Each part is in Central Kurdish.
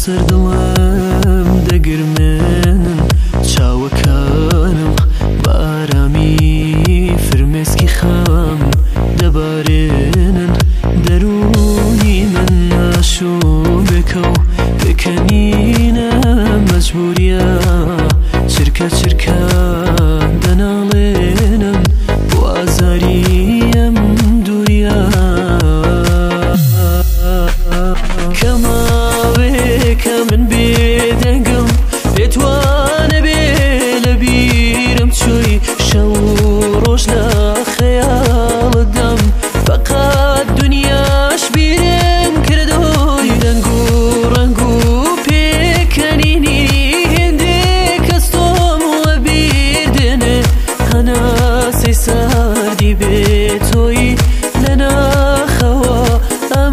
سەر دڵم دەگرمێنن چاوەکانم بە ئارامی فرمێسکی خام دەبارێنن دەرونی من ناشۆبێکە و پێکەنینە مەجبوریە چرکە چرکە دەناڵێنم بۆ ئازاری ئەم دووریە کەماوێکە من بێدەنگم لێتوانە بێ لە بیرم چۆی شەو ڕۆژ لە خەیاڵتدەم فەقەت دونیاش بیرم کردۆی دەنگ و ڕەنگ و پێکەنینی هێندێک کەس تۆم وە بیردێنێ هەناسەی ساردی بێتۆی لە ناخەوە ئەم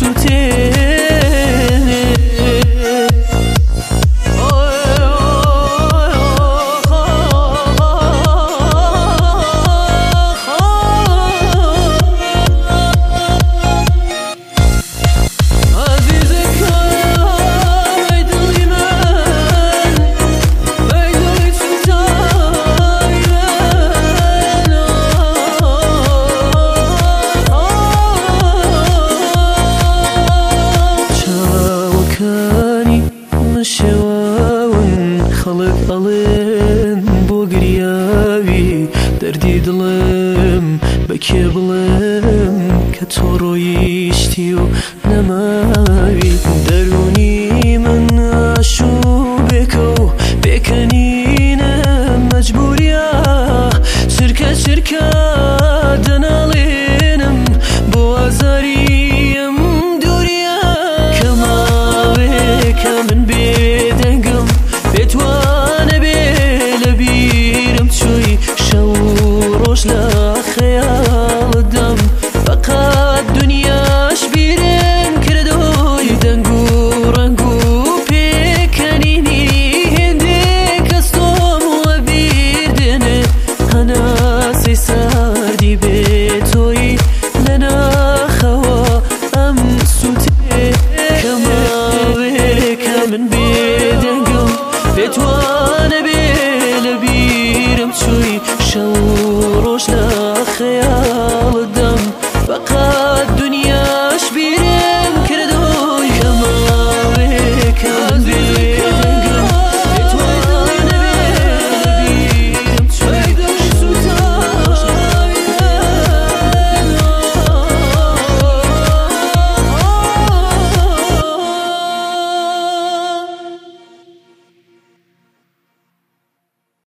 سوتێنێ خەڵک ئەڵێن بۆ گریاوی دەردی دڵم بە کێ بڵێم کە تۆ ڕۆیشتی و نەما